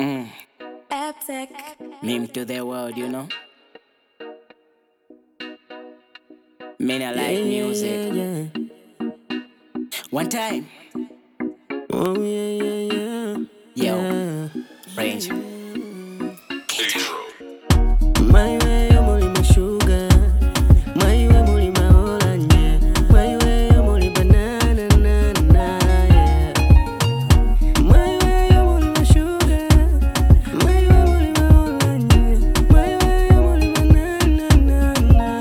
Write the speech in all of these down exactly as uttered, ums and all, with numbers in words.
Mm. Epic. Meme to the world, you know. Men I like music. Yeah, yeah. One time, Oh yeah, yeah, yeah. yo, Yeah. range. My way, I'm only my sugar. My way, I'm only my oranje. My way, I'm only banana, na na, yeah. My way, I'm only my sugar. My way, I'm only my oranje. My way, I'm only banana, na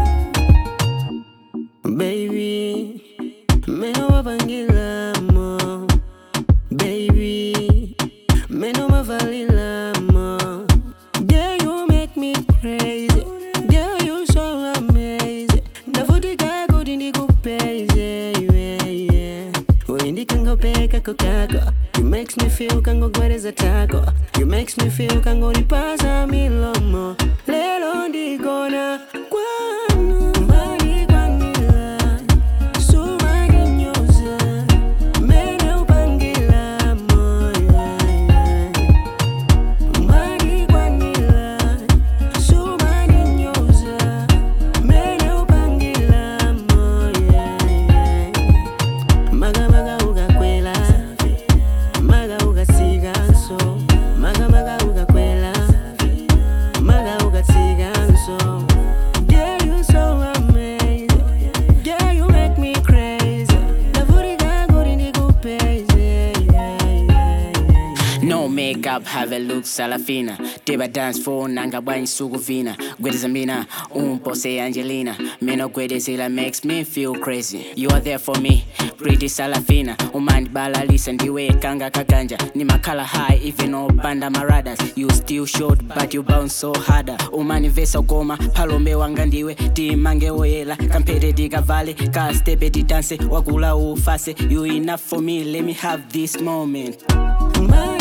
na. Baby, me no mavangila mo. Baby, me no mavalila mo. Girl, you make me crazy. Girl, you so amazing. Ndavutika kuti ndikupeze, yeah, yeah. Uli ndikangopeka kokako. You makes me feel kangogwereza tako. You makes me feel kangolipasa milomo. Lelo ndikona kwanu. Mbali kwanila. Sumaginyoza. Mene upangila mo, yeah, yeah. Mbali kwanila. Sumaginyoza. Mene upangila mo, yeah, yeah. Maga maga ugakwela. Maga ugasiganso. Maga maga ugakwela. Maga ugasiganso. Girl, you so amazing. Girl, you make me crazy. Ndavutika kuti ndikupeze, yeah, yeah, yeah. No makeup, have a look salafina. Deba dance for nanga bwany suguvina. Gwedeza mina, umpose Angelina. Meno gwedezila makes me feel crazy. You are there for me, pretty salafina. Umandi balalisa ndiwe kanga kaganja. Ni makala high, even no banda maradas. You still short, but you bounce so harder. Umani vesa goma, palombe wanga ndiwe. Timange oyela, kampere diga vale. Ka stepe di dance, wakula ufase. You enough for me, let me have this moment. My